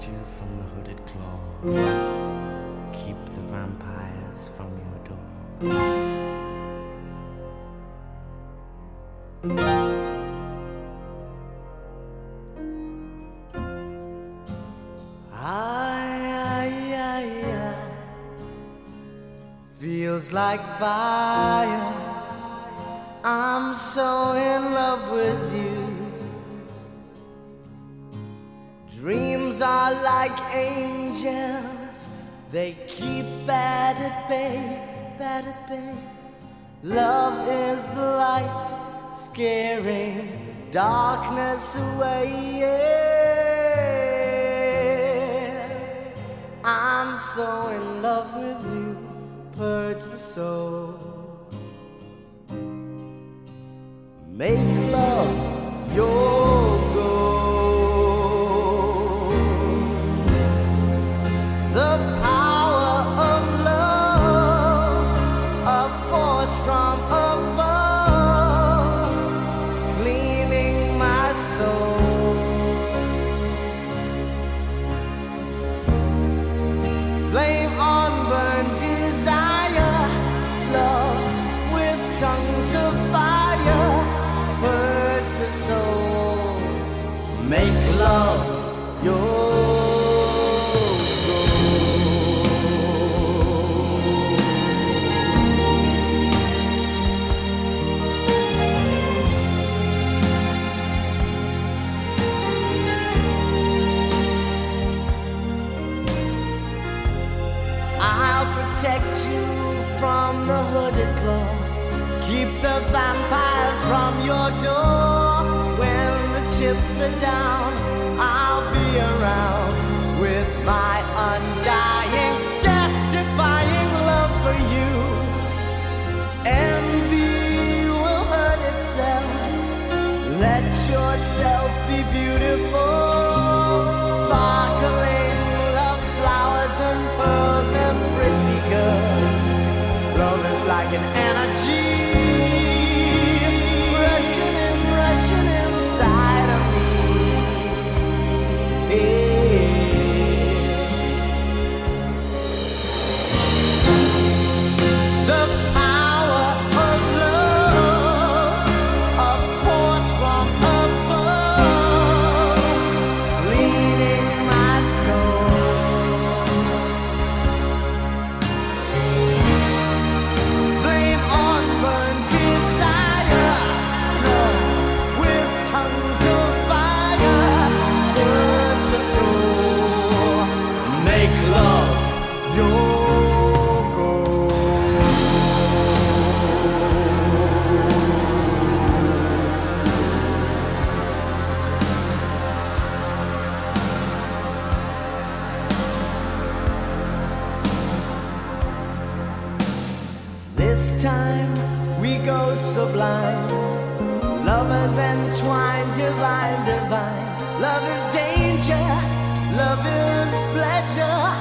protect you from the hooded claw. Keep the vampires from your door. Feels like fire. I'm so in love with you. Dreams are like angels, they keep bad at bay, bad at bay. Love is the light, scaring darkness away. Yeah. I'm so in love with you, purge the soul. Make love your goal. The power of love, a force from above, cleaning my soul. Flame on burn desire, love with tongues of fire. Purge the soul, make love your I'll protect you from the hooded claw. Keep the vampires from your door. When the chips are down, I'll be around with my undying, death-defying love for you. Envy will hurt itself. Let yourself be beautiful. Sparkling love flowers and pearls and pretty girls. Love is like an energy rushing inside of me. Yeah. The power of love, a force from above, leading my soul. Flame on burn desire, love with tongues of fire. Burns the soul, make love your goal. This time we go sublime, lovers entwined, divine, divine. Love is danger, love is pleasure.